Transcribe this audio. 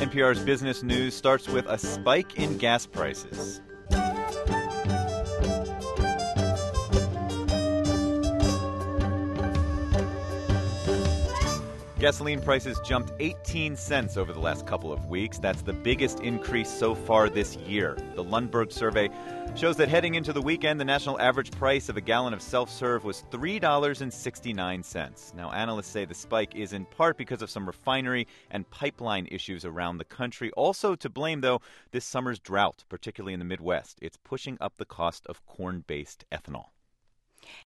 NPR's business news starts with a spike in gas prices. Gasoline prices jumped 18 cents over the last couple of weeks. That's the biggest increase so far this year. The Lundberg survey shows that heading into the weekend, the national average price of a gallon of self-serve was $3.69. Now, analysts say the spike is in part because of some refinery and pipeline issues around the country. Also to blame, though, this summer's drought, particularly in the Midwest. It's pushing up the cost of corn-based ethanol.